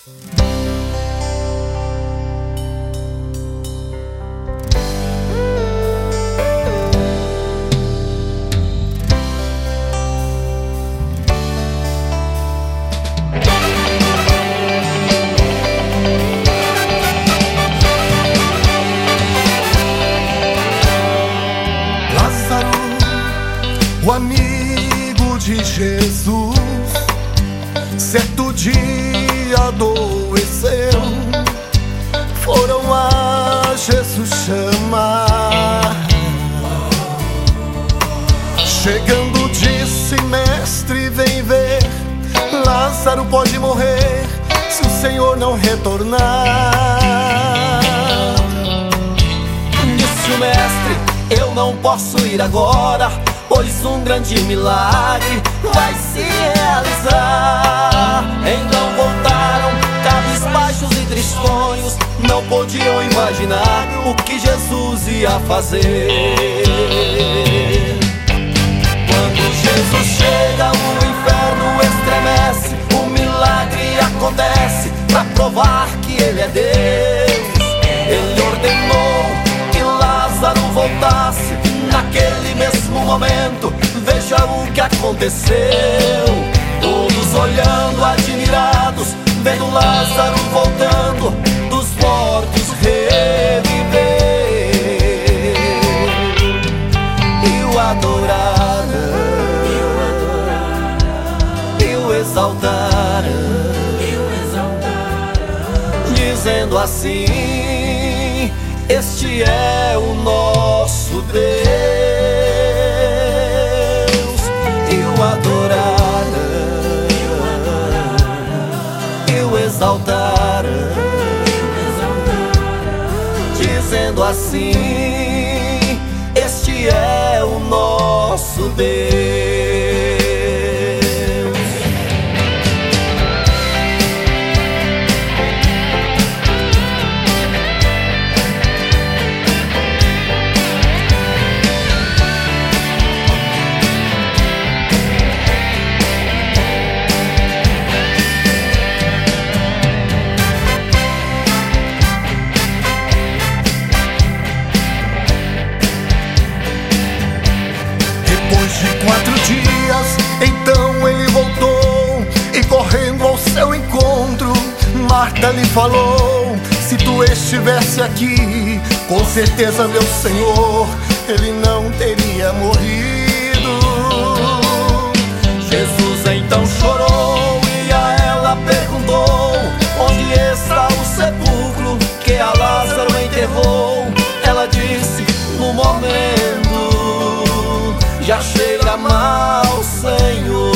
O amigo de Jesus, certo dia adoeceu. Foram a Jesus chamar. Chegando disse: mestre, vem ver, Lázaro pode morrer se o Senhor não retornar. Disse o mestre: eu não posso ir agora, pois um grande milagre vai se realizar. Então voltaram cabisbaixos e tristonhos, não podiam imaginar o que Jesus ia fazer. Quando Jesus chega, o inferno estremece, o milagre acontece pra provar que Ele é Deus. Ele ordenou que Lázaro voltasse. Naquele mesmo momento, veja o que aconteceu. Todos olhando admirados, vendo Lázaro voltando dos mortos reviver. E o adoraram, e o exaltaram, dizendo assim: este é o nosso Deus. E o adoraram, e o exaltaram, dizendo assim: este é o nosso Deus. Depois de 4 dias, então ele voltou, e correndo ao seu encontro, Marta lhe falou: se tu estivesse aqui, com certeza, meu Senhor, ele não teria morrido. Jesus então chorou e a ela perguntou: onde está o sepulcro que a Lázaro enterrou? Ela disse: no momento já cheira mal, Senhor.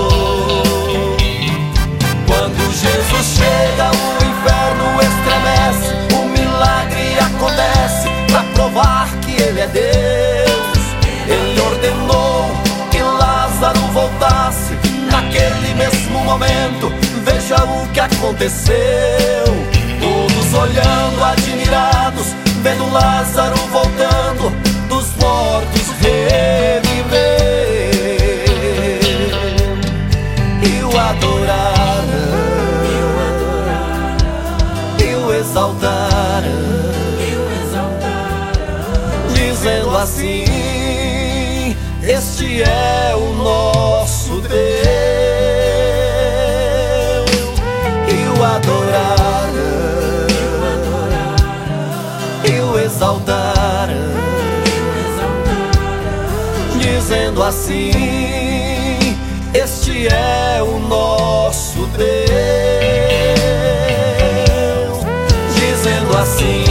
Quando Jesus chega, o inferno estremece, o milagre acontece pra provar que Ele é Deus. Ele ordenou que Lázaro voltasse. Naquele mesmo momento, veja o que aconteceu. Todos olhando admirados, vendo Lázaro voltando dos mortos reviver. E o adoraram, e o exaltaram, dizendo assim: este é o nosso Deus. E o adoraram, e o exaltaram, dizendo assim: este é o nosso Deus. Dizendo assim: